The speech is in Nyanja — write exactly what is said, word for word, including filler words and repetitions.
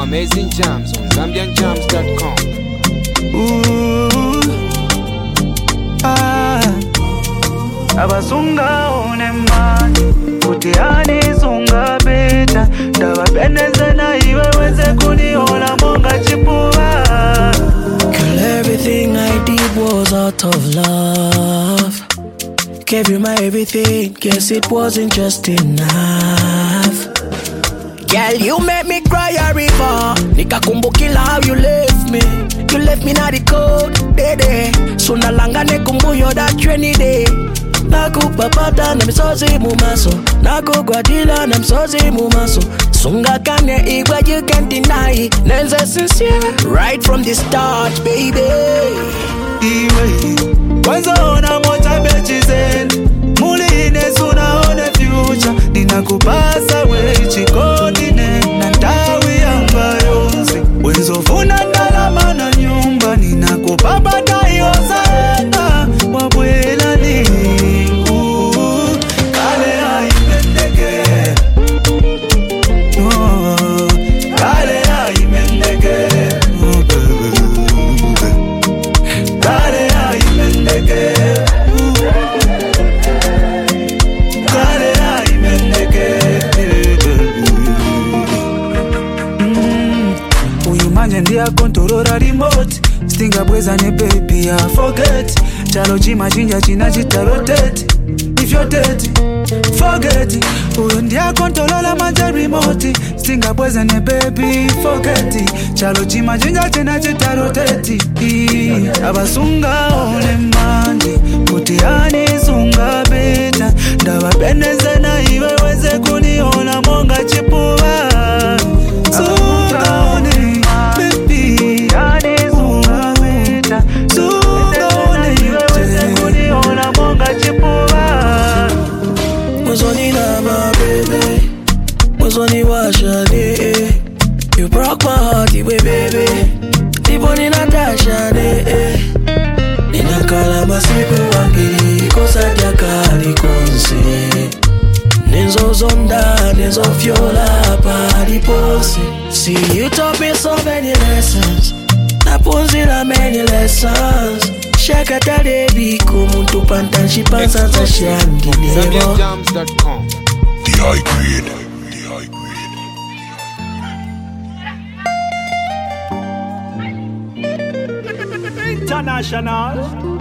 amazing jams on zambian jams dot com. Ooh, ah, abasunga onemani utiani sunga beta ndabapendeza na iwe weze kuniona monga chipuwa. Girl, everything I did was out of love. Gave you my everything, guess it wasn't just enough. Girl, you made me cry a river. Nikakumbukila how you left me. You left me na the cold, dede. Suna langa nekumbuyo that rainy day. Nakupapata na msozi mumaso. Nakugwadila na msozi mumaso. Sunga kane igwa you can't deny. Nenze sincere, right from the start, baby. Iwe, kwanza ona mota bechizeni. Muli nesuna one future. Ninakupasa wechi kodine. Nantawi amba yonse. Wenzo funa ndalama na nyumba. Ninakupapata yosaenda. Wabwela ni uh, kale haimendeke. Oh, kale haimendeke. Oh, kale haimendeke. Kale haimendeke. Uyumanje ndiya controller remote. Stinga bweza ne baby I forget. Chalo chima chinja china chita rotate. If you're dead, forget it. Uyu ndiya controller manja remote. Stinga bweza ne baby forget it. Chalo chima chinja china chita rotate. Abasunga ole manje kutiani sunga beta. Ndabapendeza na iwe weze kuniona monga chipuwa. Sunga one baby yani sunga beta. Sunga one iwe weze kuniona monga chipuwa. Muzoni na my baby. Muzoni washade. You broke my heart, iwe baby. Tipo ni Natasha de. Ninakala masiku wangiri kosa jakali konse. Nenzo zonda, nenzo fiola pari pose. See you taught me so many lessons. Napunzira many lessons. Shaka tadebi kumuntu pantanshi pansansa shangi zambian jams dot com. The high grade. The high grade. International.